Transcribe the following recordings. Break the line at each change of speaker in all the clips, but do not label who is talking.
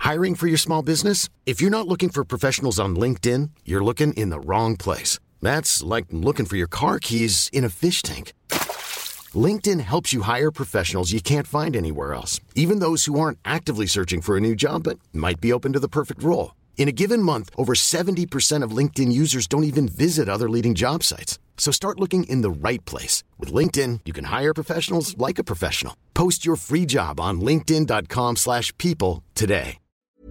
Hiring for your small business? If you're not looking for professionals on LinkedIn, you're looking in the wrong place. That's like looking for your car keys in a fish tank. LinkedIn helps you hire professionals you can't find anywhere else, even those who aren't actively searching for a new job but might be open to the perfect role. In a given month, over 70% of LinkedIn users don't even visit other leading job sites. So start looking in the right place. With LinkedIn, you can hire professionals like a professional. Post your free job on linkedin.com/people today.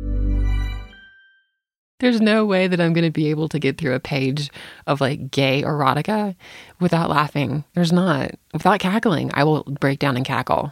There's no way that I'm going to be able to get through a page of like gay erotica without laughing. There's not. Without cackling, I will break down and cackle.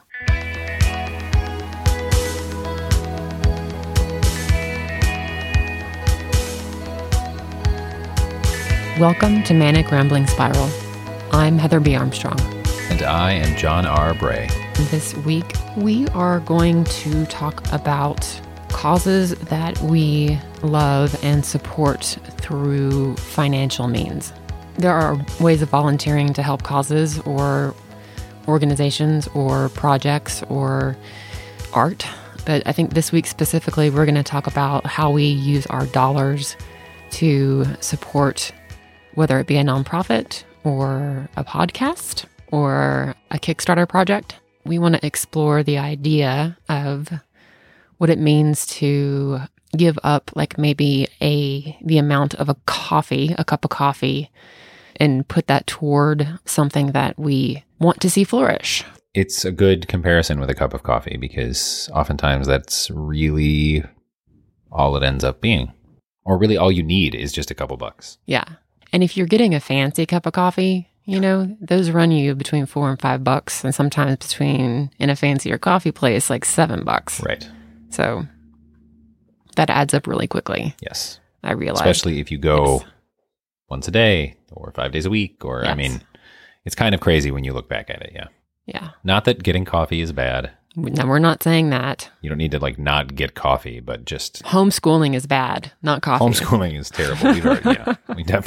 Welcome to Manic Rambling Spiral. I'm Heather B. Armstrong.
And I am John R. Bray.
This week, we are going to talk about causes that we love and support through financial means. There are ways of volunteering to help causes or organizations or projects or art. But I think this week specifically, we're going to talk about how we use our dollars to support, whether it be a nonprofit or a podcast or a Kickstarter project. We want to explore the idea of what it means to give up like maybe the amount of a cup of coffee, and put that toward something that we want to see flourish.
It's a good comparison with a cup of coffee because oftentimes that's really all it ends up being. Or really all you need is just a couple bucks.
Yeah. And if you're getting a fancy cup of coffee, you know, those run you between $4 and $5, and sometimes between, in a fancier coffee place, like $7.
Right.
So that adds up really quickly.
Yes.
I realize.
Especially if you go once a day or 5 days a week, or, yes. I mean, it's kind of crazy when you look back at it. Yeah.
Yeah.
Not that getting coffee is bad.
No, we're not saying that.
You don't need to like not get coffee, but just
homeschooling is bad, not coffee.
Homeschooling is terrible.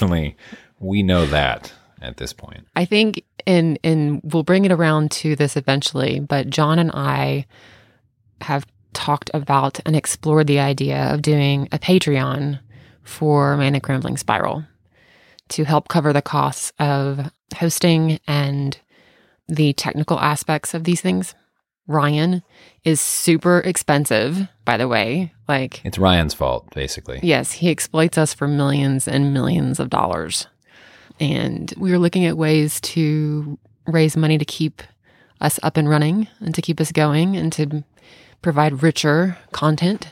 We know that at this point.
I think, and we'll bring it around to this eventually, but John and I have talked about and explored the idea of doing a Patreon for Manic Rambling Spiral to help cover the costs of hosting and the technical aspects of these things. Ryan is super expensive, by the way. Like,
it's Ryan's fault, basically.
Yes, he exploits us for millions and millions of dollars. And we were looking at ways to raise money to keep us up and running and to keep us going and to provide richer content.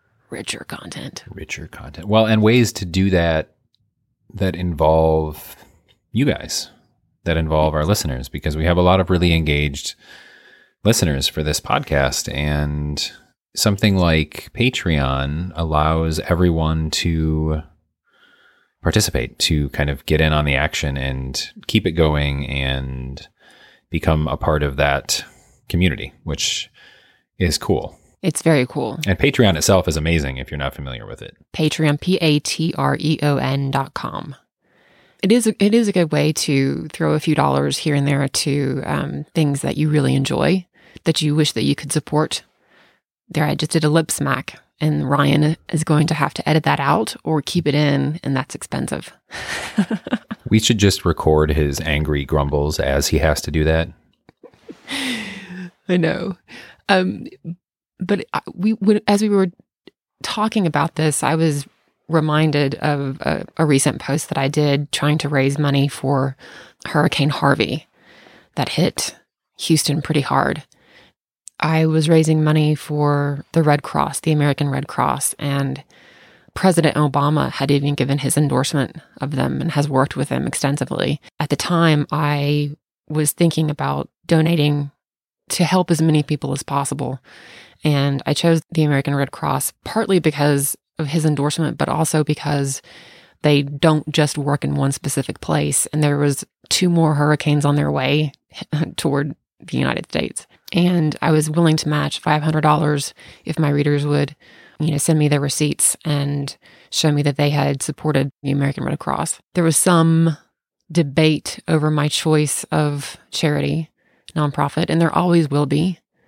Well, and ways to do that involve you guys, that involve our listeners, because we have a lot of really engaged listeners for this podcast, and something like Patreon allows everyone to participate, to kind of get in on the action and keep it going and become a part of that community, which is cool.
It's very cool.
And Patreon itself is amazing if you're not familiar with it.
Patreon, Patreon.com. It is a good way to throw a few dollars here and there to things that you really enjoy, that you wish that you could support. There, I just did a lip smack, and Ryan is going to have to edit that out or keep it in, and that's expensive.
We should just record his angry grumbles as he has to do that.
I know. But as we were talking about this, I was reminded of a recent post that I did trying to raise money for Hurricane Harvey that hit Houston pretty hard. I was raising money for the Red Cross, the American Red Cross, and President Obama had even given his endorsement of them and has worked with them extensively. At the time, I was thinking about donating to help as many people as possible. And I chose the American Red Cross partly because of his endorsement, but also because they don't just work in one specific place. And there was 2 more hurricanes on their way toward the United States. And I was willing to match $500 if my readers would, send me their receipts and show me that they had supported the American Red Cross. There was some debate over my choice of charity, nonprofit, and there always will be.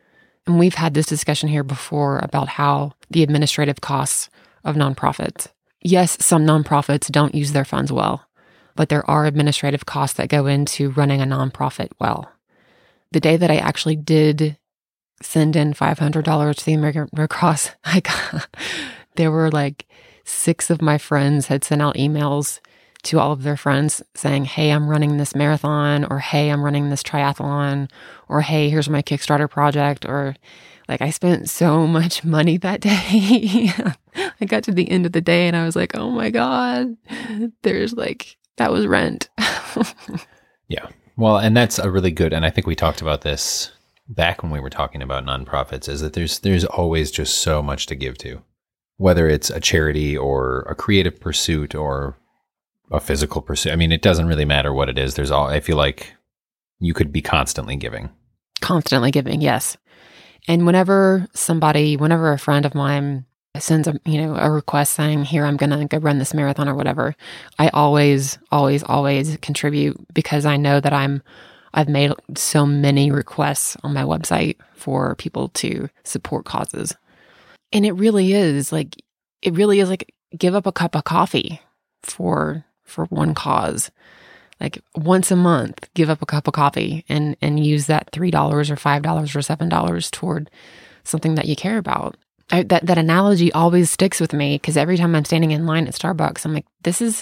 And we've had this discussion here before about how the administrative costs of nonprofits. Yes, some nonprofits don't use their funds well, but there are administrative costs that go into running a nonprofit well. The day that I actually did send in $500 to the American Red Cross, there were like 6 of my friends had sent out emails to all of their friends saying, hey, I'm running this marathon, or hey, I'm running this triathlon, or hey, here's my Kickstarter project, or like I spent so much money that day. I got to the end of the day and I was like, oh my God, that was rent.
Yeah. Well, and that's a really good, and I think we talked about this back when we were talking about nonprofits, is that there's always just so much to give to, whether it's a charity or a creative pursuit or a physical pursuit. I mean, it doesn't really matter what it is. I feel like you could be constantly giving. Constantly giving,
yes. And whenever a friend of mine sends a request saying, here, I'm going to go run this marathon or whatever, I always contribute, because I know that I've made so many requests on my website for people to support causes. And it really is like give up a cup of coffee for one cause. Like once a month, give up a cup of coffee and use that $3 or $5 or $7 toward something that you care about. That analogy always sticks with me, because every time I'm standing in line at Starbucks, I'm like, this is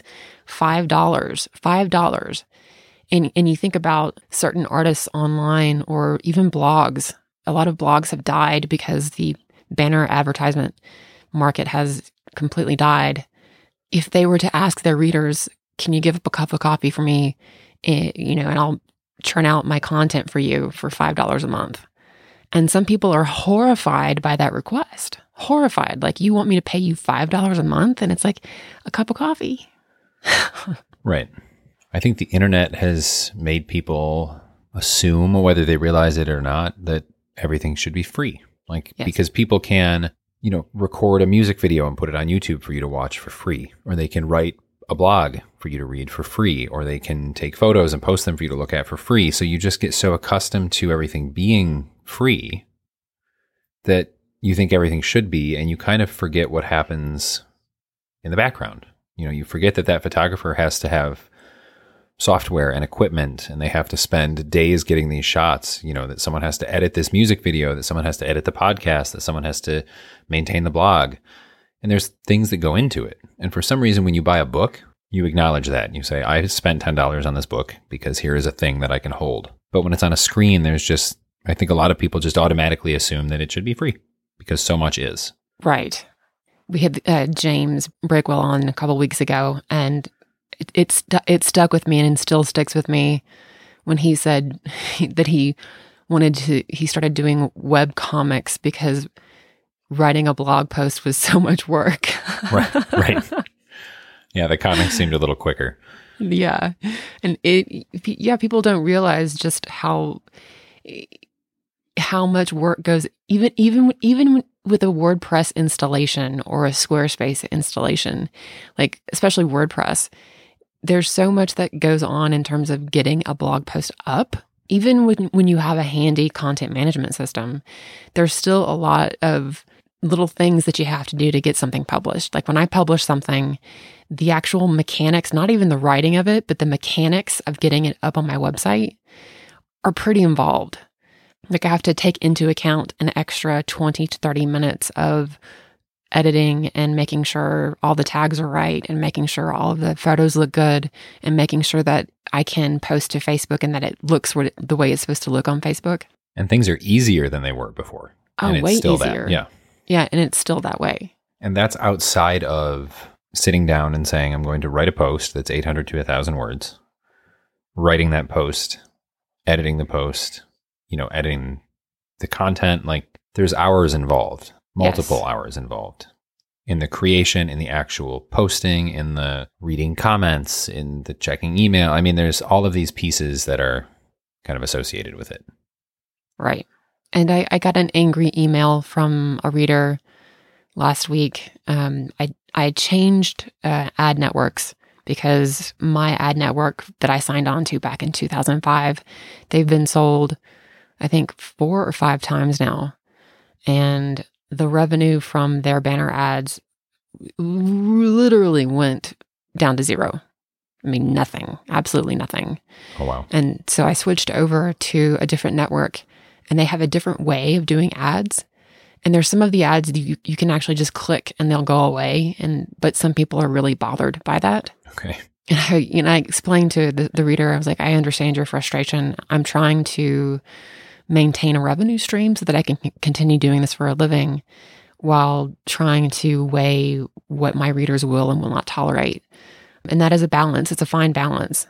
$5. And you think about certain artists online or even blogs. A lot of blogs have died because the banner advertisement market has completely died. If they were to ask their readers, can you give up a cup of coffee for me, and I'll churn out my content for you for $5 a month. And some people are horrified by that request. Horrified. Like, you want me to pay you $5 a month? And it's like a cup of coffee.
Right. I think the internet has made people assume, whether they realize it or not, that everything should be free. Like, yes. Because people can, record a music video and put it on YouTube for you to watch for free, or they can write a blog for you to read for free, or they can take photos and post them for you to look at for free. So you just get so accustomed to everything being free that you think everything should be, and you kind of forget what happens in the background. You forget that photographer has to have software and equipment, and they have to spend days getting these shots, that someone has to edit this music video, that someone has to edit the podcast, that someone has to maintain the blog. And there's things that go into it. And for some reason, when you buy a book, you acknowledge that. You say, I spent $10 on this book because here is a thing that I can hold. But when it's on a screen, I think a lot of people just automatically assume that it should be free because so much is.
Right. We had James Breakwell on a couple weeks ago, and it stuck with me, and it still sticks with me when he said that he started doing web comics because writing a blog post was so much work.
Right. Yeah, the comics seemed a little quicker.
Yeah. And people don't realize just how much work goes, even with a WordPress installation or a Squarespace installation, like especially WordPress. There's so much that goes on in terms of getting a blog post up. Even when you have a handy content management system, there's still a lot of little things that you have to do to get something published. Like when I publish something, the actual mechanics, not even the writing of it, but the mechanics of getting it up on my website are pretty involved. Like I have to take into account an extra 20 to 30 minutes of editing and making sure all the tags are right and making sure all of the photos look good and making sure that I can post to Facebook and that it looks the way it's supposed to look on Facebook.
And things are easier than they were before.
Oh,
and it's
way
still
easier.
That. Yeah.
Yeah, and it's still that way.
And that's outside of sitting down and saying, I'm going to write a post that's 800 to 1,000 words, writing that post, editing the post, editing the content. Like there's hours involved, multiple hours involved in the creation, in the actual posting, in the reading comments, in the checking email. I mean, there's all of these pieces that are kind of associated with it.
Right. And I got an angry email from a reader last week. I changed ad networks because my ad network that I signed on to back in 2005, they've been sold, I think 4 or 5 times now. and the revenue from their banner ads literally went down to zero. I mean, nothing, absolutely nothing.
Oh, wow.
And so I switched over to a different network, and they have a different way of doing ads. And there's some of the ads that you can actually just click and they'll go away. But some people are really bothered by that.
Okay.
And I explained to the reader, I was like, I understand your frustration. I'm trying to maintain a revenue stream so that I can continue doing this for a living while trying to weigh what my readers will and will not tolerate. And that is a balance. It's a fine balance.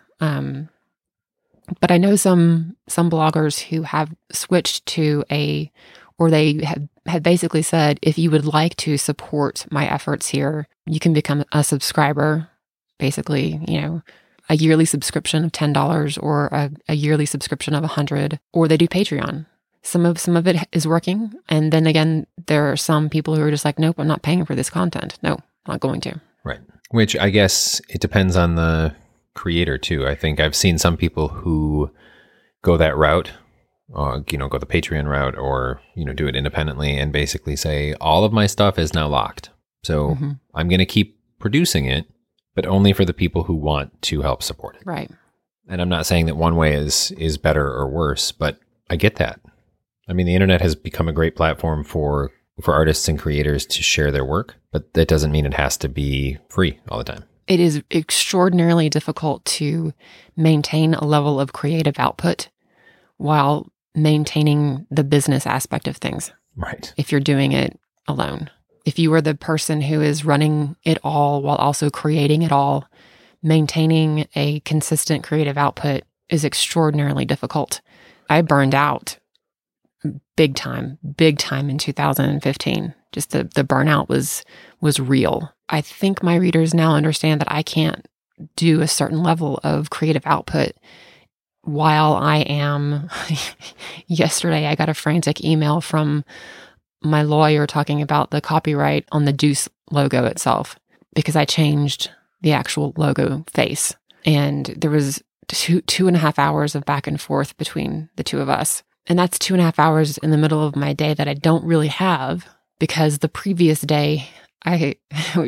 But I know some bloggers who have switched to or they have basically said, if you would like to support my efforts here, you can become a subscriber, basically, a yearly subscription of $10 or a yearly subscription of $100, or they do Patreon. Some of it is working. And then again, there are some people who are just like, nope, I'm not paying for this content. No, I'm not going to.
Right. Which I guess it depends on the creator too. I think I've seen some people who go that route, go the Patreon route, or, do it independently and basically say, all of my stuff is now locked. So I'm going to keep producing it, but only for the people who want to help support it.
Right.
And I'm not saying that one way is better or worse, but I get that. I mean, the internet has become a great platform for artists and creators to share their work, but that doesn't mean it has to be free all the time.
It is extraordinarily difficult to maintain a level of creative output while maintaining the business aspect of things.
Right.
If you're doing it alone. If you are the person who is running it all while also creating it all, maintaining a consistent creative output is extraordinarily difficult. I burned out big time in 2015. Just the burnout was real. I think my readers now understand that I can't do a certain level of creative output while I am. Yesterday, I got a frantic email from my lawyer talking about the copyright on the Deuce logo itself, because I changed the actual logo face. And there was 2.5 hours of back and forth between the two of us. And that's 2.5 hours in the middle of my day that I don't really have, because the previous day I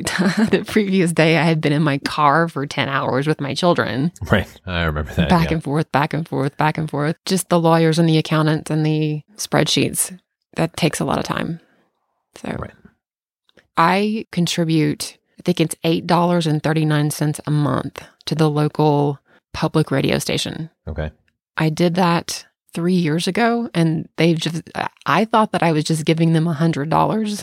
had been in my car for 10 hours with my children.
Right. I remember that.
Back and forth. Just the lawyers and the accountants and the spreadsheets. That takes a lot of time. So
right.
I contribute, I think it's $8.39 a month to the local public radio station.
Okay.
I did that 3 years ago, and I thought that I was just giving them $100.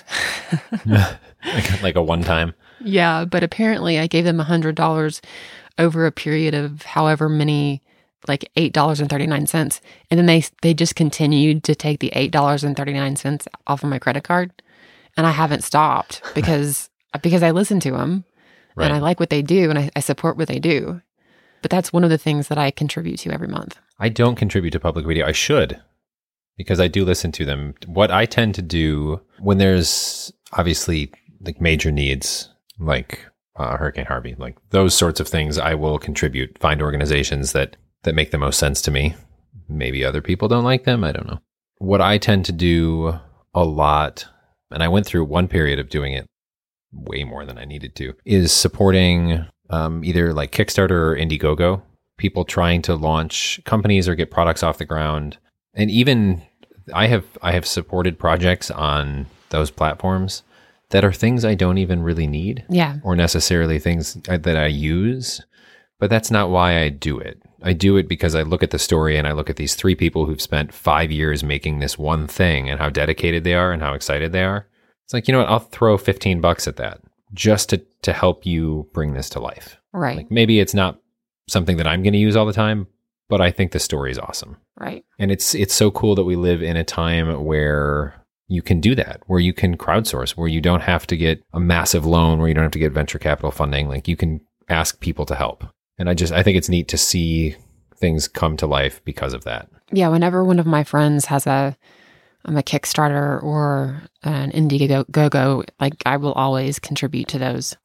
like a one-time.
Yeah, but apparently I gave them $100 over a period of however many, like $8.39. And then they just continued to take the $8.39 off of my credit card. And I haven't stopped because I listen to them, right, and I like what they do, and I support what they do. But that's one of the things that I contribute to every month.
I don't contribute to public radio. I should, because I do listen to them. What I tend to do when there's obviously like major needs, like Hurricane Harvey, like those sorts of things, I will contribute, find organizations that make the most sense to me. Maybe other people don't like them. I don't know. What I tend to do a lot, and I went through one period of doing it way more than I needed to, is supporting either like Kickstarter or Indiegogo, people trying to launch companies or get products off the ground. And even I have supported projects on those platforms that are things I don't even really need, or necessarily things that I use, but that's not why I do it. I do it because I look at the story and I look at these 3 people who've spent 5 years making this one thing and how dedicated they are and how excited they are. It's like, you know what, I'll throw $15 at that just to help you bring this to life.
Right.
Like maybe it's not something that I'm going to use all the time, but I think the story is awesome.
Right.
And it's so cool that we live in a time where you can do that, where you can crowdsource, where you don't have to get a massive loan, where you don't have to get venture capital funding. Like you can ask people to help. And I think it's neat to see things come to life because of that.
Yeah. Whenever one of my friends has a Kickstarter or an Indiegogo, like I will always contribute to those.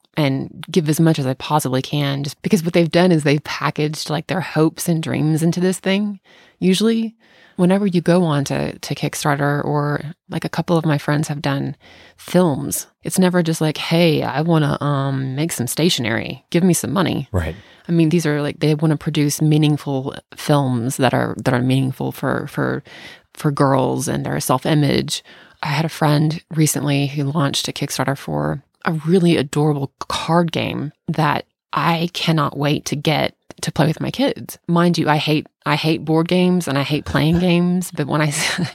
and give as much as I possibly can, just because what they've done is they've packaged like their hopes and dreams into this thing. Usually whenever you go on to Kickstarter, or like a couple of my friends have done films, it's never just like, hey, I want to make some stationery, give me some money.
Right.
I mean, these are like, they want to produce meaningful films that are meaningful for girls and their self-image. I had a friend recently who launched a Kickstarter for a really adorable card game that I cannot wait to get to play with my kids. Mind you, I hate board games and I hate playing games, but when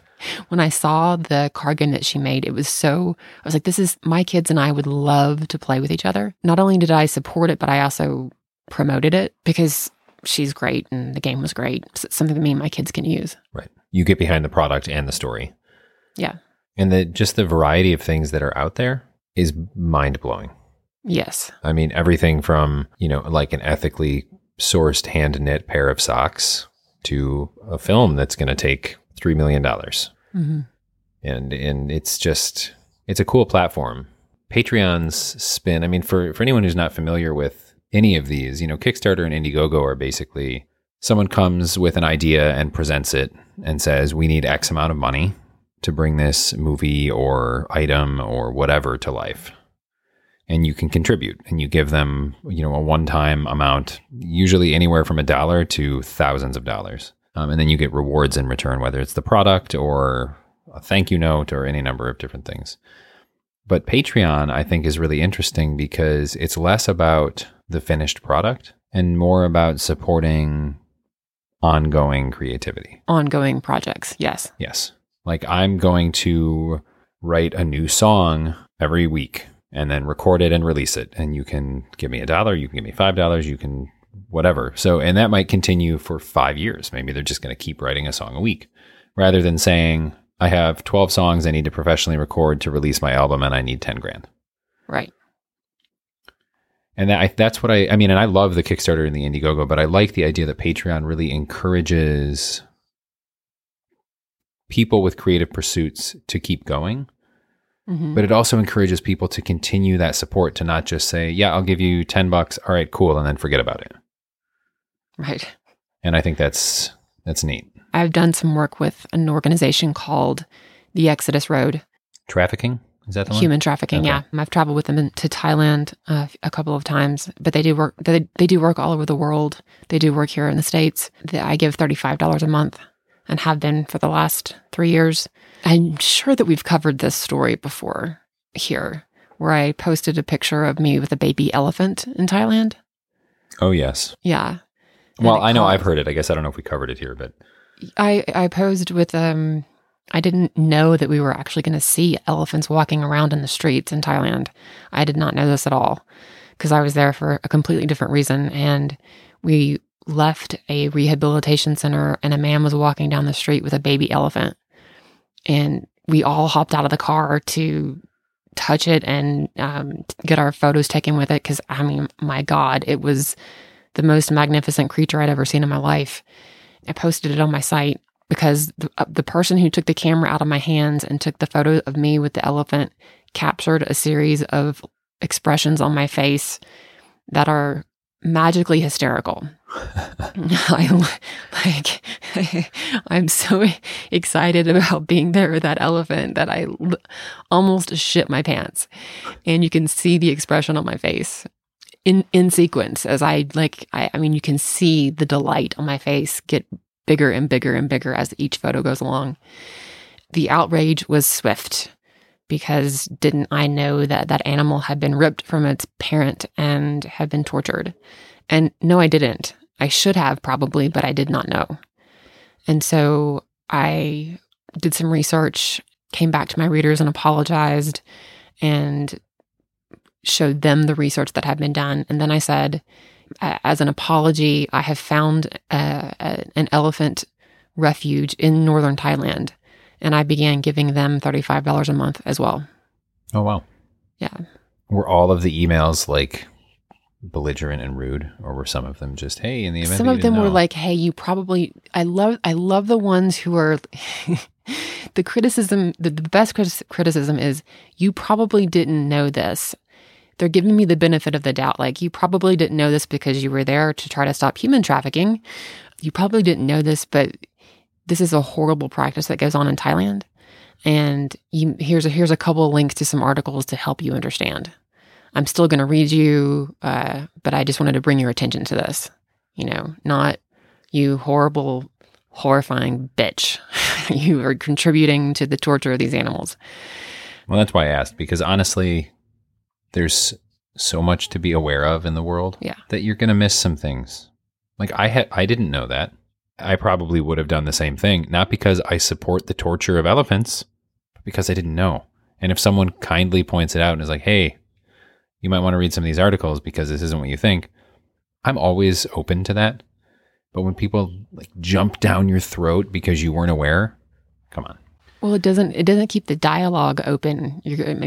I saw the card game that she made, I was like, this is, my kids and I would love to play with each other. Not only did I support it, but I also promoted it because she's great and the game was great. It's something that me and my kids can use.
Right. You get behind the product and the story.
Yeah.
And just the variety of things that are out there is mind-blowing.
Yes.
I mean, everything from, like an ethically sourced hand-knit pair of socks to a film that's going to take $3 million.
Mm-hmm.
And it's a cool platform. Patreon's spin, I mean, for anyone who's not familiar with any of these, Kickstarter and Indiegogo are basically someone comes with an idea and presents it and says, we need X amount of money to bring this movie or item or whatever to life. And you can contribute, and you give them, a one-time amount, usually anywhere from $1 to thousands of dollars. And then you get rewards in return, whether it's the product or a thank you note or any number of different things. But Patreon, I think, is really interesting because it's less about the finished product and more about supporting ongoing creativity.
Ongoing projects, yes.
Yes. Like, I'm going to write a new song every week and then record it and release it. And you can give me $1, you can give me $5, you can whatever. So, and that might continue for 5 years. Maybe they're just going to keep writing a song a week rather than saying, I have 12 songs I need to professionally record to release my album and I need 10 grand.
Right.
And that's what I mean, and I love the Kickstarter and the Indiegogo, but I like the idea that Patreon really encourages people with creative pursuits to keep going. Mm-hmm. But it also encourages people to continue that support, to not just say, yeah, I'll give you $10. All right, cool. And then forget about it.
Right.
And I think that's neat.
I've done some work with an organization called the Exodus Road.
Trafficking? Is that the one?
Human trafficking, okay. Yeah. I've traveled with them to Thailand a couple of times, but they do work. They do work all over the world. They do work here in the States. I give $35 a month and have been for the last 3 years. I'm sure that we've covered this story before here, where I posted a picture of me with a baby elephant in Thailand.
Oh, yes.
Yeah.
Well, I know I've heard it. I guess I don't know if we covered it here, but
I posed with I didn't know that we were actually going to see elephants walking around in the streets in Thailand. I did not know this at all because I was there for a completely different reason. And we left a rehabilitation center and a man was walking down the street with a baby elephant. And we all hopped out of the car to touch it and get our photos taken with it because, I mean, my God, it was the most magnificent creature I'd ever seen in my life. I posted it on my site because the person who took the camera out of my hands and took the photo of me with the elephant captured a series of expressions on my face that are magically hysterical. I'm so excited about being there with that elephant that I almost shit my pants. And you can see the expression on my face in sequence as I mean, you can see the delight on my face get bigger and bigger and bigger as each photo goes along. The outrage was swift because didn't I know that that animal had been ripped from its parent and had been tortured? And no, I didn't. I should have probably, but I did not know. And so I did some research, came back to my readers and apologized and showed them the research that had been done. And then I said, as an apology, I have found an elephant refuge in northern Thailand. And I began giving them $35 a month as well.
Oh, wow.
Yeah.
Were all of the emails like belligerent and rude, or were some of them just, hey, in the event
some of them were like, hey, you probably, I love the ones who are the criticism, the best criticism is you probably didn't know this, they're giving me the benefit of the doubt. Like, you probably didn't know this because you were there to try to stop human trafficking. You probably didn't know this, but this is a horrible practice that goes on in Thailand. And here's a couple of links to some articles to help you understand. I'm still going to read you, but I just wanted to bring your attention to this. Not you horrible, horrifying bitch. You are contributing to the torture of these animals.
Well, that's why I asked, because honestly, there's so much to be aware of in the world that you're going to miss some things. Like I didn't know that. I probably would have done the same thing, not because I support the torture of elephants, but because I didn't know. And if someone kindly points it out and is like, hey, you might want to read some of these articles because this isn't what you think, I'm always open to that. But when people like jump down your throat because you weren't aware, come on.
Well, it doesn't keep the dialogue open.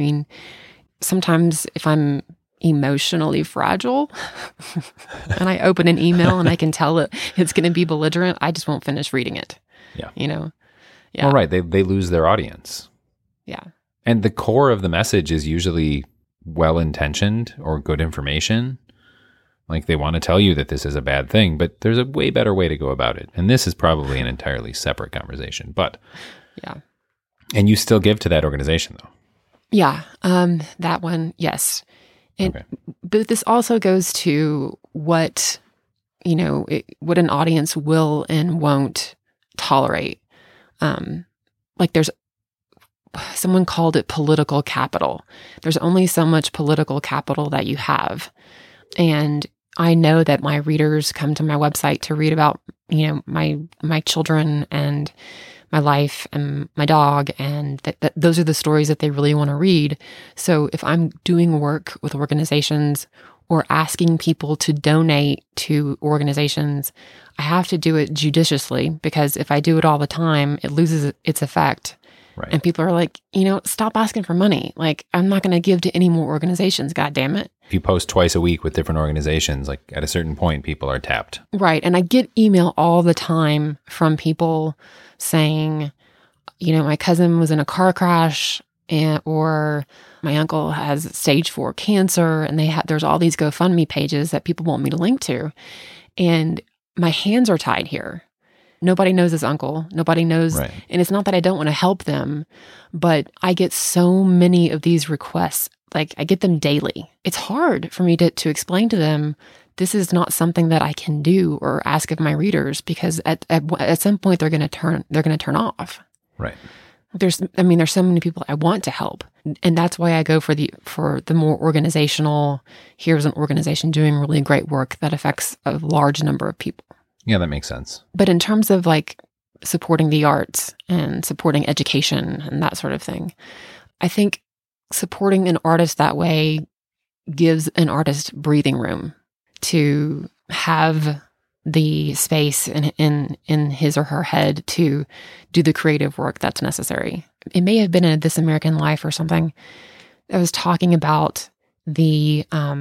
Sometimes if I'm emotionally fragile and I open an email and I can tell it's going to be belligerent, I just won't finish reading it.
Yeah.
Yeah.
Well, right. They lose their audience.
Yeah.
And the core of the message is usually well-intentioned or good information. Like, they want to tell you that this is a bad thing, but there's a way better way to go about it. And this is probably an entirely separate conversation, but
yeah.
And you still give to that organization though.
Yeah. That one. Yes. And, But this also goes to what an audience will and won't tolerate. Like, there's someone called it political capital. There's only so much political capital that you have. And I know that my readers come to my website to read about, my children and my life and my dog, and that those are the stories that they really want to read. So if I'm doing work with organizations or asking people to donate to organizations, I have to do it judiciously, because if I do it all the time, it loses its effect.
Right.
And people are like, stop asking for money. Like, I'm not going to give to any more organizations. God damn it.
If you post twice a week with different organizations, like at a certain point, people are tapped.
Right. And I get email all the time from people saying, my cousin was in a car crash, or my uncle has stage 4 cancer, and there's all these GoFundMe pages that people want me to link to. And my hands are tied here. Nobody knows his uncle. Nobody knows.
Right.
And it's not that I don't want to help them, but I get so many of these requests. Like, I get them daily. It's hard for me to explain to them, this is not something that I can do or ask of my readers, because at some point they're going to turn off.
Right.
There's so many people I want to help. And that's why I go for the more organizational, here's an organization doing really great work that affects a large number of people.
Yeah, that makes sense.
But in terms of like supporting the arts and supporting education and that sort of thing, I think supporting an artist that way gives an artist breathing room to have the space in his or her head to do the creative work that's necessary. It may have been in This American Life or something that was talking about the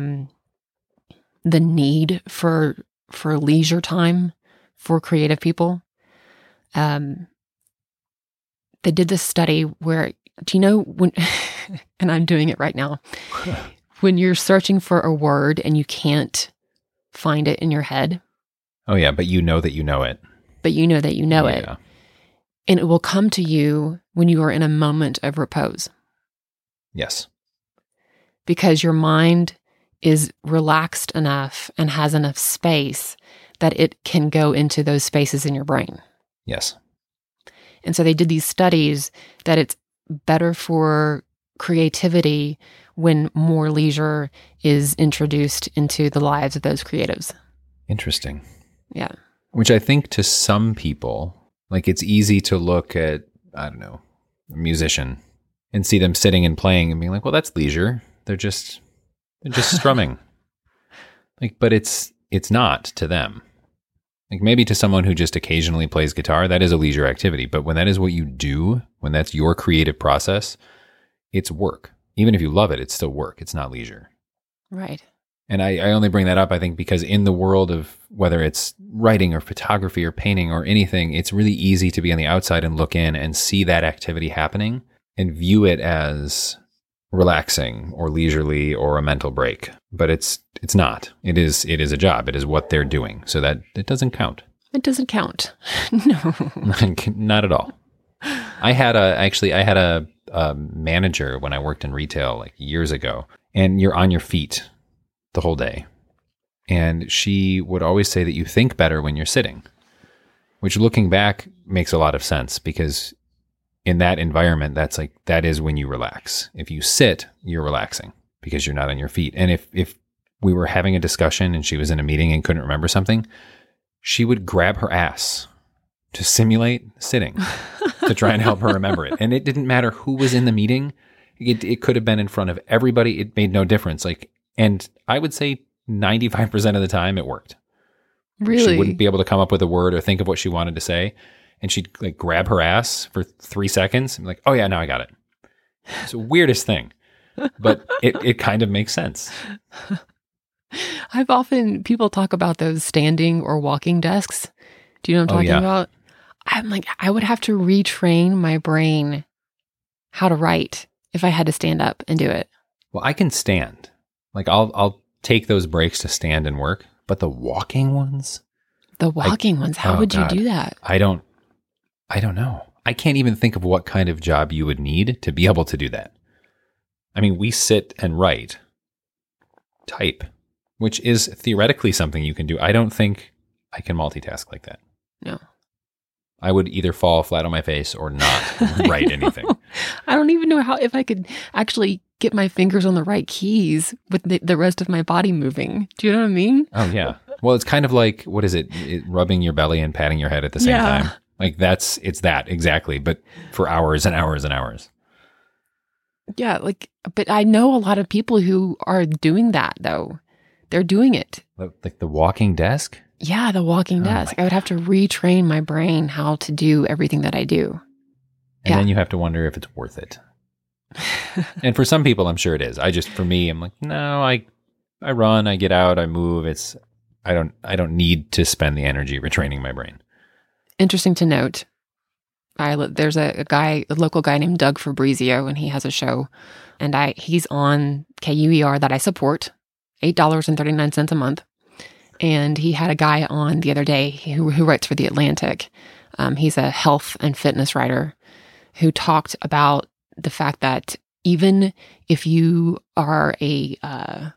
need for leisure time for creative people. They did this study where, do you know when, and I'm doing it right now, when you're searching for a word and you can't find it in your head.
Oh yeah, but you know that you know it.
But you know that you know it. And it will come to you when you are in a moment of repose.
Yes.
Because your mind is relaxed enough and has enough space that it can go into those spaces in your brain.
Yes.
And so they did these studies that it's better for creativity when more leisure is introduced into the lives of those creatives.
Interesting.
Yeah.
Which I think to some people, like, it's easy to look at, I don't know, a musician and see them sitting and playing and being like, well, that's leisure. They're just strumming. Like, but it's not to them. Like, maybe to someone who just occasionally plays guitar, that is a leisure activity. But when that is what you do, when that's your creative process, it's work. Even if you love it, it's still work. It's not leisure.
Right.
And I only bring that up, I think, because in the world of whether it's writing or photography or painting or anything, it's really easy to be on the outside and look in and see that activity happening and view it as relaxing or leisurely or a mental break, but it's not. It is a job. It is what they're doing. So that it doesn't count.
It doesn't count. No.
Not at all. I had a manager when I worked in retail like years ago, and you're on your feet the whole day. And she would always say that you think better when you're sitting, which looking back makes a lot of sense because in that environment, that is when you relax. If you sit, you're relaxing because you're not on your feet. And if we were having a discussion and she was in a meeting and couldn't remember something, she would grab her ass to simulate sitting to try and help her remember it. And it didn't matter who was in the meeting. It could have been in front of everybody. It made no difference. And I would say 95% of the time it worked.
Really?
She wouldn't be able to come up with a word or think of what she wanted to say. And she'd like grab her ass for 3 seconds and be like, oh yeah, now I got it. It's the weirdest thing, but it kind of makes sense.
People talk about those standing or walking desks. Do you know what I'm talking about? I'm like, I would have to retrain my brain how to write if I had to stand up and do it.
Well, I can stand. Like I'll take those breaks to stand and work, but the walking ones?
How would you do that?
I don't know. I can't even think of what kind of job you would need to be able to do that. I mean, we sit and type, which is theoretically something you can do. I don't think I can multitask like that.
No.
I would either fall flat on my face or not write anything.
I don't even know if I could actually get my fingers on the right keys with the rest of my body moving. Do you know what I mean?
Oh, yeah. Well, it's kind of like, what is it? Rubbing your belly and patting your head at the same time. Like it's that exactly, but for hours and hours and hours.
Yeah. But I know a lot of people who are doing that though. They're doing it.
Like the walking desk?
Yeah, the walking desk. I would have to retrain my brain how to do everything that I do.
And then you have to wonder if it's worth it. And for some people, I'm sure it is. For me, I'm like, no, I run, I get out, I move. I don't need to spend the energy retraining my brain.
Interesting to note. There's a local guy named Doug Fabrizio, and he has a show, and he's on KUER that I support, $8.39 a month. And he had a guy on the other day who writes for The Atlantic. He's a health and fitness writer who talked about the fact that even if you run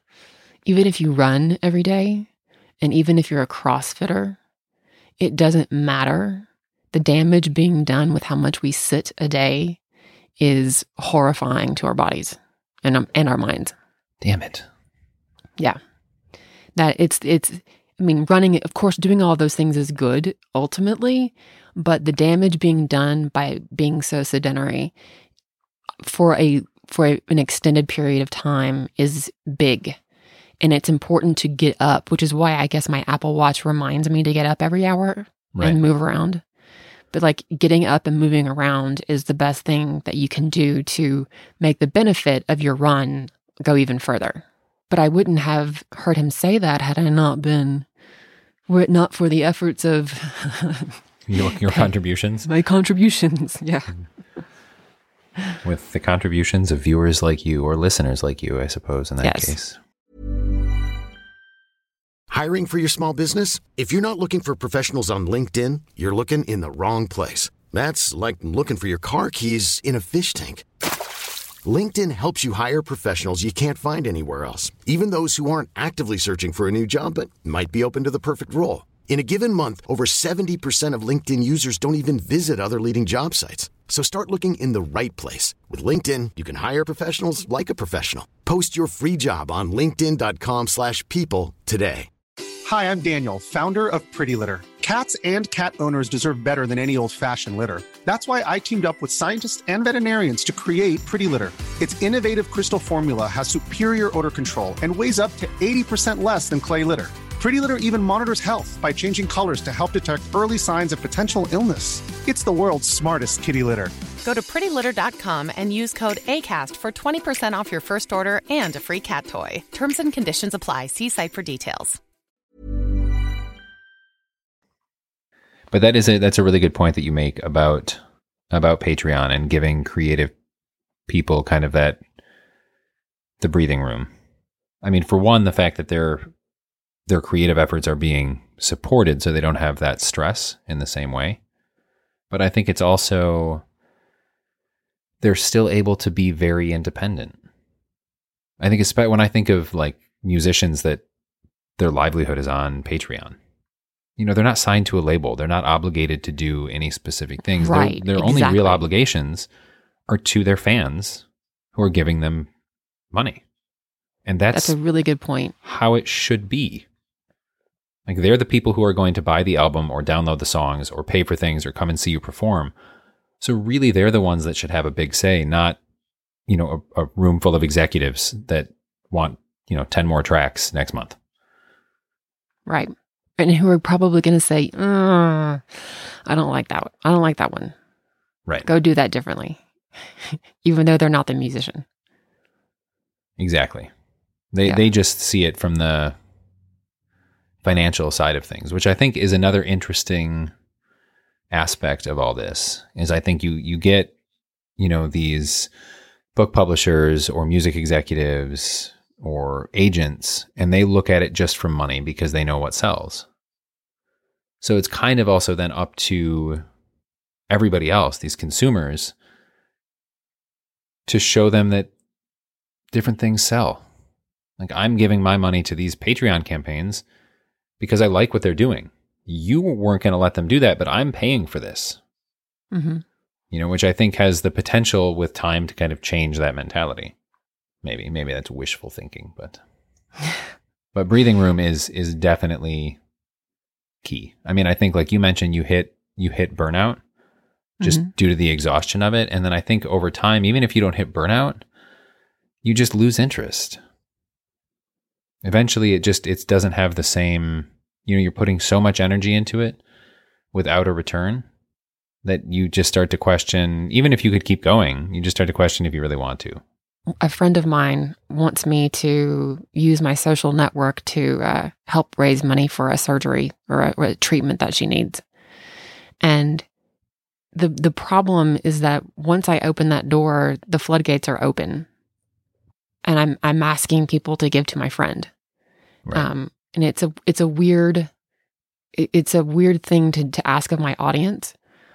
every day, and even if you're a CrossFitter, it doesn't matter. The damage being done with how much we sit a day is horrifying to our bodies and our minds.
Damn it.
Yeah. That running, of course, doing all those things is good ultimately, but the damage being done by being so sedentary for an extended period of time is big. And it's important to get up, which is why I guess my Apple Watch reminds me to get up every hour and move around. But getting up and moving around is the best thing that you can do to make the benefit of your run go even further. But I wouldn't have heard him say that had I not were it not for the efforts of
your contributions.
My contributions, yeah.
With the contributions of viewers like you or listeners like you, I suppose, in that case.
Hiring for your small business? If you're not looking for professionals on LinkedIn, you're looking in the wrong place. That's like looking for your car keys in a fish tank. LinkedIn helps you hire professionals you can't find anywhere else, even those who aren't actively searching for a new job but might be open to the perfect role. In a given month, over 70% of LinkedIn users don't even visit other leading job sites. So start looking in the right place. With LinkedIn, you can hire professionals like a professional. Post your free job on linkedin.com/people today.
Hi, I'm Daniel, founder of Pretty Litter. Cats and cat owners deserve better than any old-fashioned litter. That's why I teamed up with scientists and veterinarians to create Pretty Litter. Its innovative crystal formula has superior odor control and weighs up to 80% less than clay litter. Pretty Litter even monitors health by changing colors to help detect early signs of potential illness. It's the world's smartest kitty litter.
Go to prettylitter.com and use code ACAST for 20% off your first order and a free cat toy. Terms and conditions apply. See site for details.
But that's a really good point that you make about Patreon and giving creative people kind of that the breathing room. I mean, for one, the fact that their creative efforts are being supported so they don't have that stress in the same way. But I think it's also, they're still able to be very independent. I think especially when I think of like musicians that their livelihood is on Patreon, you know, they're not signed to a label. They're not obligated to do any specific things.
Right,
Their only real obligations are to their fans who are giving them money. And that's
a really good point.
How it should be. Like, they're the people who are going to buy the album or download the songs or pay for things or come and see you perform. So really, they're the ones that should have a big say, not, you know, a room full of executives that want, you know, 10 more tracks next month.
Right. And who are probably going to say, I don't like that one. I don't like that one.
Right.
Go do that differently. Even though they're not the musician.
Exactly. They just see it from the financial side of things, which I think is another interesting aspect of all this. Is I think you get, you know, these book publishers or music executives or agents, and they look at it just from money because they know what sells. So it's kind of also then up to everybody else, these consumers, to show them that different things sell. Like, I'm giving my money to these Patreon campaigns because I like what they're doing. You weren't going to let them do that, but I'm paying for this.
Mm-hmm.
You know, which I think has the potential with time to kind of change that mentality. Maybe that's wishful thinking, but breathing room is definitely key. I mean, I think, like you mentioned, you hit burnout just due to the exhaustion of it. And then I think over time, even if you don't hit burnout, you just lose interest. Eventually, it doesn't have the same, you know, you're putting so much energy into it without a return that you just start to question, even if you could keep going, you just start to question if you really want to.
A friend of mine wants me to use my social network to help raise money for a surgery or a treatment that she needs. And the problem is that once I open that door, the floodgates are open. And I'm asking people to give to my friend.
Right.
And it's a weird thing to ask of my audience.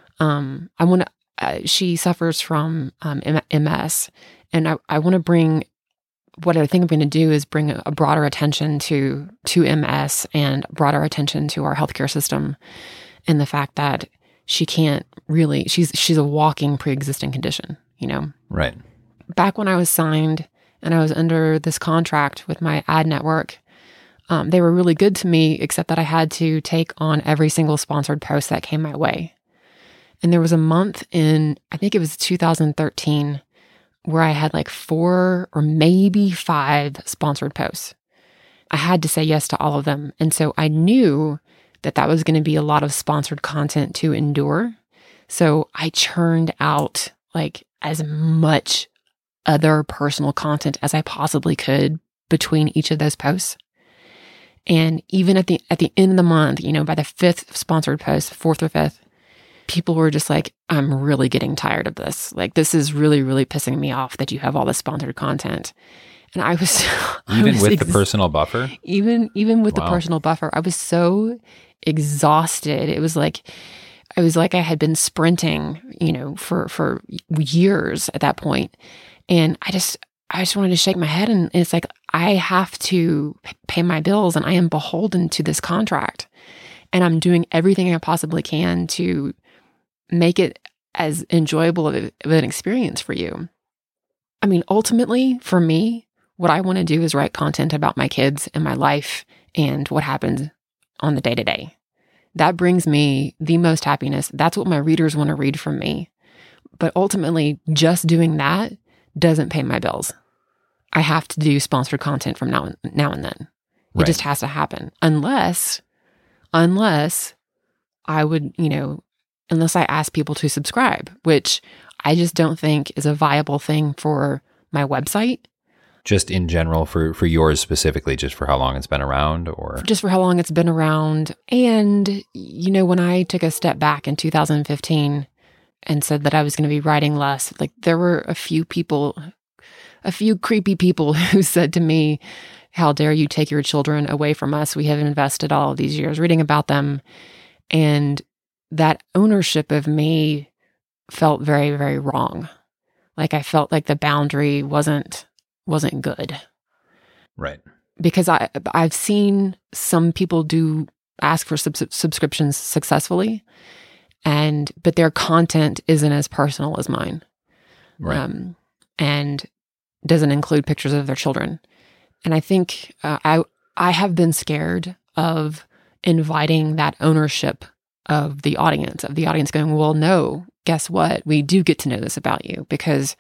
She suffers from MS, and I want to bring, what I think I'm going to do is bring a broader attention to MS and broader attention to our healthcare system, and the fact that she can't really, she's a walking pre-existing condition, you know?
Right.
Back when I was signed and I was under this contract with my ad network, they were really good to me, except that I had to take on every single sponsored post that came my way. And there was a month in, I think it was 2013, where I had like 4 or maybe 5 sponsored posts. I had to say yes to all of them. And so I knew that was going to be a lot of sponsored content to endure. So I churned out like as much other personal content as I possibly could between each of those posts. And even at the end of the month, you know, by the 5th sponsored post, 4th or 5th, people were just like, I'm really getting tired of this. Like, this is really, really pissing me off that you have all this sponsored content. And I was
the personal buffer?
Even with the personal buffer, I was so exhausted. It was like I had been sprinting, you know, for years at that point. And I just wanted to shake my head, and it's like, I have to pay my bills and I am beholden to this contract. And I'm doing everything I possibly can to make it as enjoyable of an experience for you. I mean, ultimately, for me, what I want to do is write content about my kids and my life and what happens on the day-to-day. That brings me the most happiness. That's what my readers want to read from me. But ultimately, just doing that doesn't pay my bills. I have to do sponsored content from now and then. It just has to happen. Unless I would, you know, unless I ask people to subscribe, which I just don't think is a viable thing for my website.
Just in general, for yours specifically, just for how long it's been around, or?
Just for how long it's been around. And, you know, when I took a step back in 2015 and said that I was going to be writing less, like, there were a few people, a few creepy people who said to me, how dare you take your children away from us? We have invested all of these years reading about them. And that ownership of me felt very, very wrong. Like I felt like the boundary wasn't good.
Right.
Because I've seen some people ask for subscriptions successfully, but their content isn't as personal as mine.
Right.
And doesn't include pictures of their children. And I think I have been scared of inviting that ownership of the audience going, well, no, guess what? We do get to know this about you because,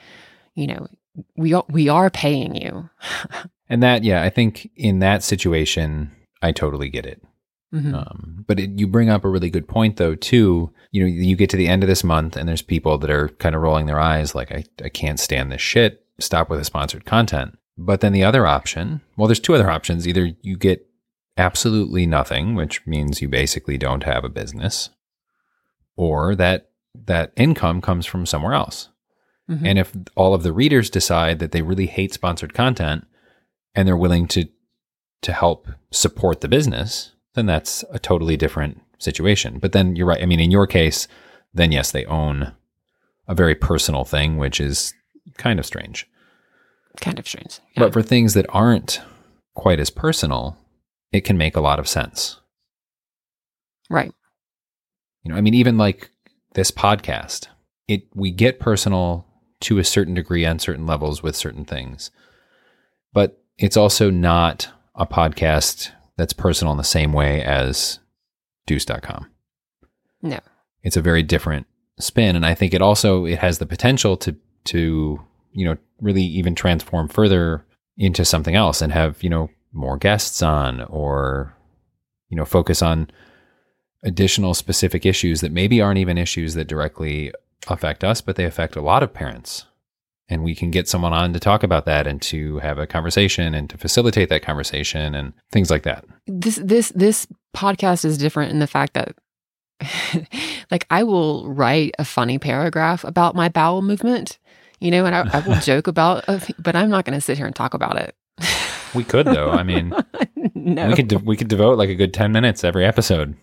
we are paying you.
And that, I think in that situation, I totally get it.
Mm-hmm.
But you bring up a really good point, though, too. You get to the end of this month and there's people that are kind of rolling their eyes like, I can't stand this shit. Stop with the sponsored content. But then the other option, well, there's two other options. Either you get absolutely nothing, which means you basically don't have a business, or that income comes from somewhere else. Mm-hmm. And if all of the readers decide that they really hate sponsored content and they're willing to help support the business, then that's a totally different situation. But then you're right. I mean, in your case, then yes, they own a very personal thing, which is kind of strange.
Yeah.
But for things that aren't quite as personal, it can make a lot of sense.
Right.
Even like this podcast, we get personal to a certain degree on certain levels with certain things. But it's also not a podcast that's personal in the same way as Deuce.com.
No.
It's a very different spin. And I think it has the potential to really even transform further into something else and have, more guests on or, focus on additional specific issues that maybe aren't even issues that directly affect us, but they affect a lot of parents. And we can get someone on to talk about that and to have a conversation and to facilitate that conversation and things like that.
This podcast is different in the fact that like I will write a funny paragraph about my bowel movement, and I will joke about it, but I'm not going to sit here and talk about it.
We could though. I mean,
no.
we could devote like a good 10 minutes every episode.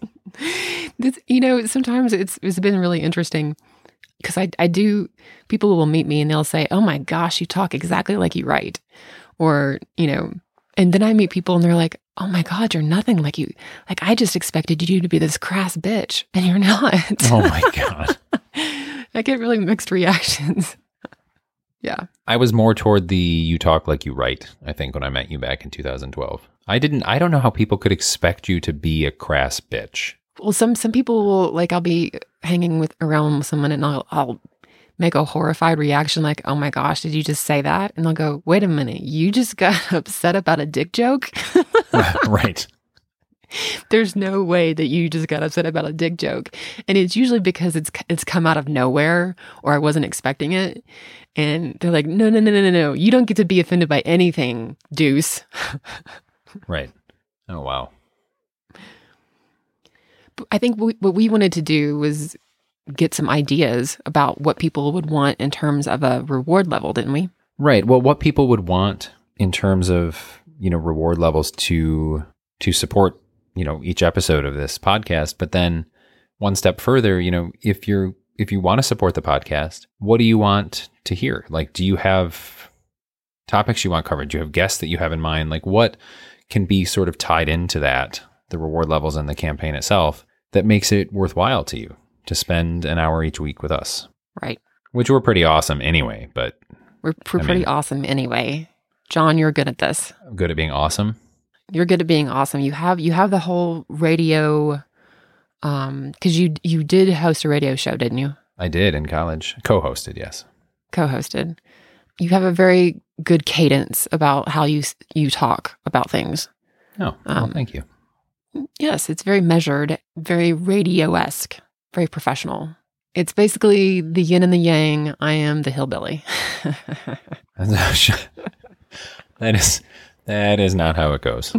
Sometimes it's been really interesting because I do, people will meet me and they'll say, oh my gosh, you talk exactly like you write. Or, and then I meet people and they're like, oh my God, you're nothing like you. Like, I just expected you to be this crass bitch and you're not.
Oh my God.
I get really mixed reactions. Yeah.
I was more toward the you talk like you write, I think, when I met you back in 2012. I don't know how people could expect you to be a crass bitch.
Well, some people will, like, I'll be hanging around with someone and I'll make a horrified reaction like, oh my gosh, did you just say that? And they'll go, wait a minute, you just got upset about a dick joke?
Right.
There's no way that you just got upset about a dick joke. And it's usually because it's come out of nowhere or I wasn't expecting it. And they're like, no. You don't get to be offended by anything, Deuce.
Right. Oh, wow.
I think what we wanted to do was get some ideas about what people would want in terms of a reward level, didn't we?
Right. Well, what people would want in terms of, reward levels to support, each episode of this podcast. But then one step further, if you want to support the podcast, what do you want to hear? Like, do you have topics you want covered? Do you have guests that you have in mind? Like, what can be sort of tied into that, the reward levels and the campaign itself, that makes it worthwhile to you to spend an hour each week with us?
Right.
Which we're pretty awesome anyway, but...
We're pretty awesome anyway. John, you're good at this.
I'm good at being awesome?
You're good at being awesome. You have the whole radio... because you did host a radio show, didn't you?
I did in college. Co-hosted, yes.
Co-hosted. You have a very good cadence about how you talk about things.
Oh, well, thank you.
Yes, it's very measured, very radio-esque, very professional. It's basically the yin and the yang. I am the hillbilly.
That is not how it goes.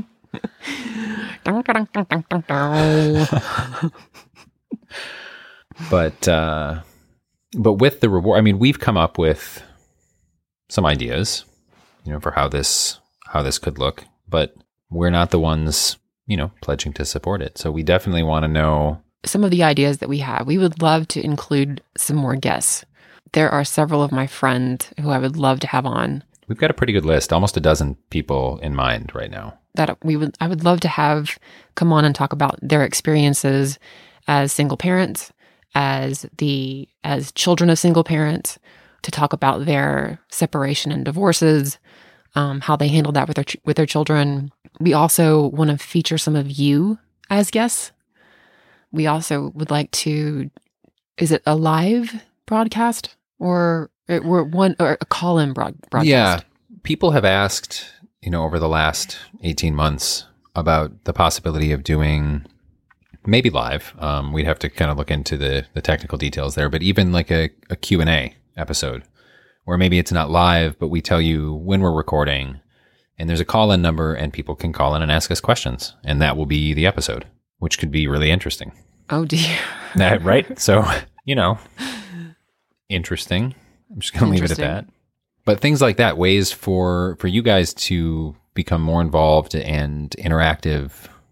But with the reward, I mean, we've come up with some ideas for how this could look, but we're not the ones, pledging to support it. So we definitely want to know
some of the ideas that we have. We would love to include some more guests. There are several of my friends who I would love to have on.
We've got a pretty good list, almost a dozen people in mind right now.
That I would love to have come on and talk about their experiences as single parents, as children of single parents, to talk about their separation and divorces, how they handled that with their children. We also want to feature some of you as guests. We also would like to, is it a live broadcast or a call-in broadcast?
Yeah, people have asked, over the last 18 months about the possibility of doing maybe live. We'd have to kind of look into the technical details there, but even like a Q&A episode where maybe it's not live, but we tell you when we're recording and there's a call-in number and people can call in and ask us questions, and that will be the episode, which could be really interesting.
Oh, dear.
Right? So, interesting. I'm just going to leave it at that. But things like that, ways for you guys to become more involved and interactive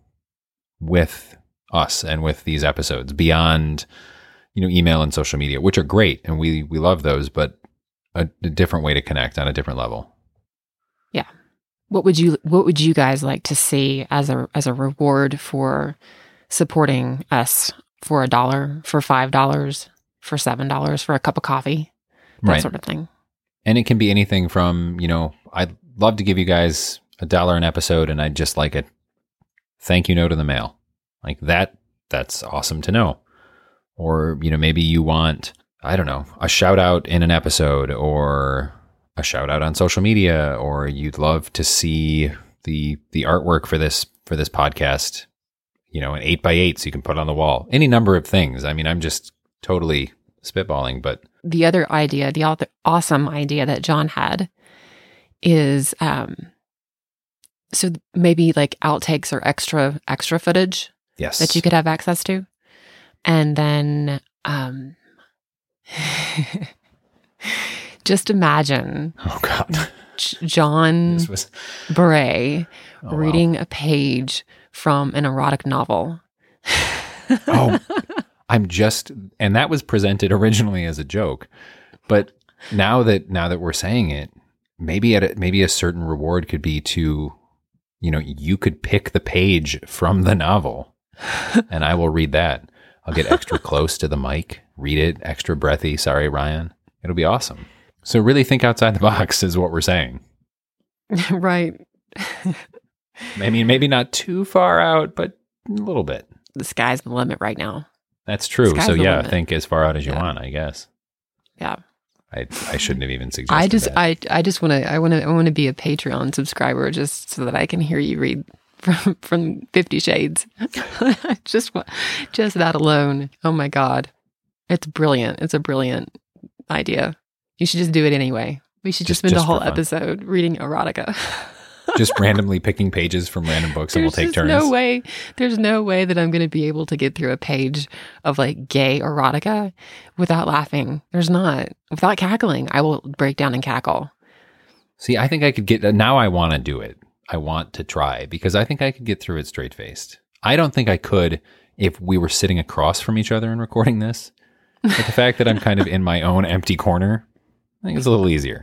with us and with these episodes beyond, email and social media, which are great. And we love those, but a different way to connect on a different level.
Yeah. What would you guys like to see as a reward for supporting us for $1, for $5, for $7, for a cup of coffee, that sort of thing?
And it can be anything from, I'd love to give you guys $1 an episode and I'd just like a thank you note in the mail. Like that's awesome to know. Or, maybe you want, I don't know, a shout out in an episode or a shout out on social media, or you'd love to see the artwork for this podcast, an 8x8 so you can put on the wall. Any number of things. I mean, I'm just totally spitballing, but
the other awesome idea that John had is so maybe like outtakes or extra footage.
Yes.
That you could have access to. And then just imagine John Bray reading a page from an erotic novel.
And that was presented originally as a joke, but now that we're saying it, maybe a certain reward could be to, you could pick the page from the novel and I will read that. I'll get extra close to the mic, read it, extra breathy. Sorry, Ryan. It'll be awesome. So really think outside the box is what we're saying.
Right.
I mean, maybe not too far out, but a little bit.
The sky's the limit right now.
That's true. So
limit.
think as far out as you want, I guess.
Yeah.
I shouldn't have even suggested that.
I just want to be a Patreon subscriber just so that I can hear you read from 50 Shades. just that alone. Oh my God. It's brilliant. It's a brilliant idea. You should just do it anyway. We should just spend a whole episode reading erotica.
Just randomly picking pages from random books and we'll take turns.
There's no way that I'm going to be able to get through a page of like gay erotica without laughing. There's not. Without cackling. I will break down and cackle.
See, I think I could now I want to do it. I want to try because I think I could get through it straight-faced. I don't think I could if we were sitting across from each other and recording this. But the fact that I'm kind of in my own empty corner, I think it's a little easier.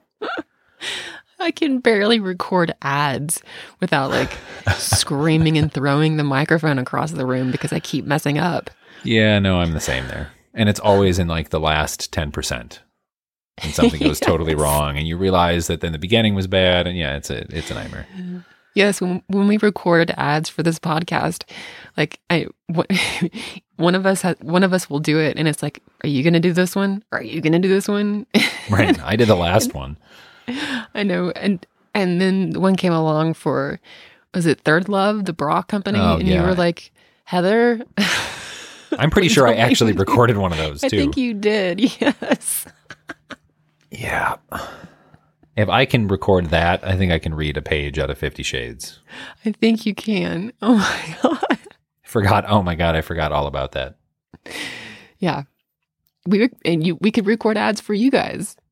I can barely record ads without like screaming and throwing the microphone across the room because I keep messing up.
Yeah, no, I'm the same there. And it's always in like the last 10%. And something goes totally wrong and you realize that then the beginning was bad and it's a nightmare.
Yes, when we recorded ads for this podcast, like one of us will do it and it's like, are you going to do this one? Are you going to do this one?
Right. I did the last one.
I know. And then one came along for, was it Third Love, the bra company? You were like, Heather.
I'm pretty sure I actually recorded one of those too.
I think you did. Yes.
Yeah. If I can record that, I think I can read a page out of 50 Shades.
I think you can. Oh my God.
I forgot all about that.
Yeah. We could record ads for you guys.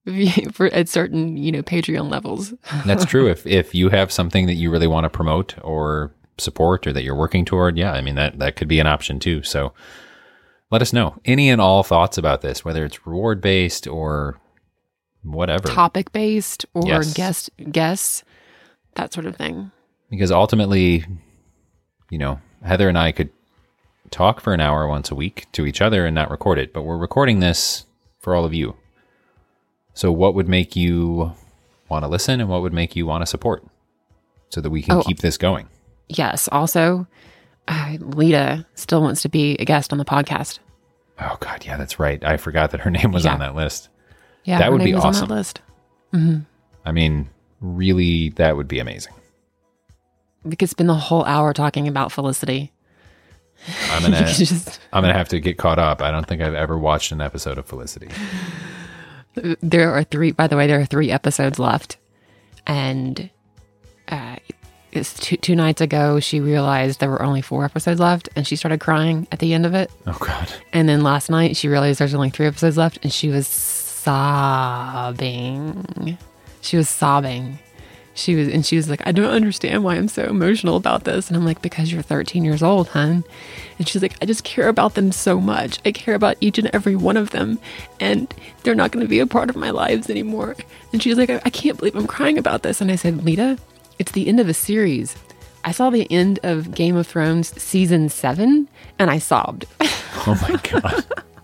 for at certain, Patreon levels.
That's true. If you have something that you really want to promote or support or that you're working toward, yeah, I mean, that could be an option too. So let us know any and all thoughts about this, whether it's reward based or whatever,
topic based or
Yes.
guess, that sort of thing.
Because ultimately, Heather and I could talk for an hour once a week to each other and not record it, but we're recording this for all of you. So what would make you want to listen and what would make you want to support so that we can keep this going?
Yes. Also, Lita still wants to be a guest on the podcast.
Oh God. Yeah, that's right. I forgot that her name was on that list.
Yeah.
That
her
would
name
be
was
awesome.
on that list. Mm-hmm.
I mean, really, that would be amazing.
We could spend the whole hour talking about Felicity.
I'm gonna have to get caught up. I don't think I've ever watched an episode of Felicity.
There are 3 episodes left. And it's two nights ago, she realized there were only 4 episodes left, and she started crying at the end of it.
Oh, God.
And then last night, she realized there's only 3 episodes left, and she was sobbing. She was like, I don't understand why I'm so emotional about this. And I'm like, because you're 13 years old, hon. And she's like, I just care about them so much. I care about each and every one of them. And they're not going to be a part of my lives anymore. And she's like, I can't believe I'm crying about this. And I said, Lita, it's the end of a series. I saw the end of Game of Thrones season 7 and I sobbed.
Oh my God.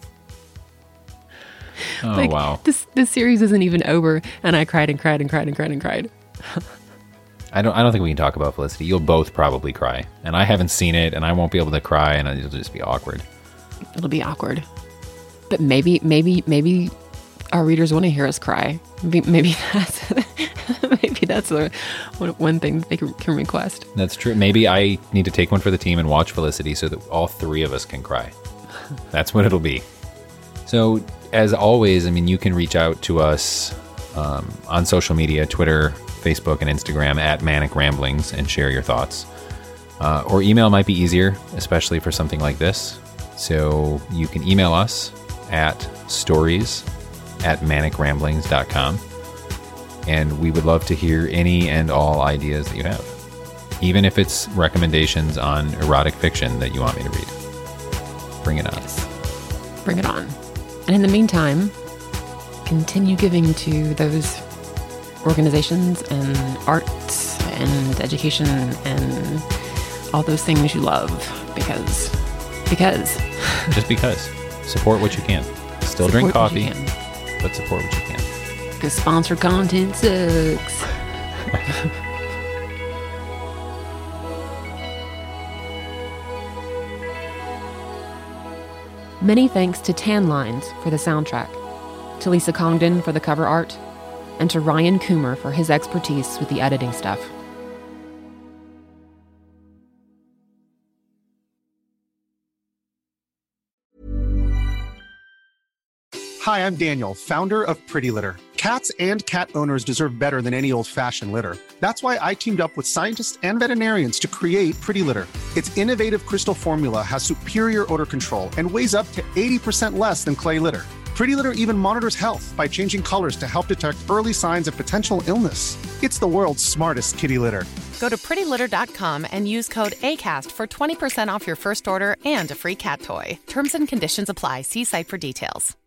Oh, wow.
This series isn't even over. And I cried and cried and cried and cried and cried.
I don't think we can talk about Felicity. You'll both probably cry. And I haven't seen it and I won't be able to cry and it'll just be awkward.
It'll be awkward. But maybe our readers want to hear us cry. Maybe that's one thing that they can request.
That's true. Maybe I need to take one for the team and watch Felicity so that all 3 of us can cry. That's what it'll be. So as always, I mean, you can reach out to us on social media, Twitter, Facebook, and Instagram at Manic Ramblings and share your thoughts. Or email might be easier, especially for something like this. So you can email us at stories@manicramblings.com. And we would love to hear any and all ideas that you have, even if it's recommendations on erotic fiction that you want me to read. Bring it on.
Yes. Bring it on. And in the meantime, continue giving to those organizations and arts and education and all those things you love because
Just because. Support what you can. Still drink coffee, but support what you can.
Because sponsored content sucks. Many thanks to Tan Lines for the soundtrack, to Lisa Congdon for the cover art, and to Ryan Coomer for his expertise with the editing stuff.
Hi, I'm Daniel, founder of Pretty Litter. Cats and cat owners deserve better than any old-fashioned litter. That's why I teamed up with scientists and veterinarians to create Pretty Litter. Its innovative crystal formula has superior odor control and weighs up to 80% less than clay litter. Pretty Litter even monitors health by changing colors to help detect early signs of potential illness. It's the world's smartest kitty litter.
Go to prettylitter.com and use code ACAST for 20% off your first order and a free cat toy. Terms and conditions apply. See site for details.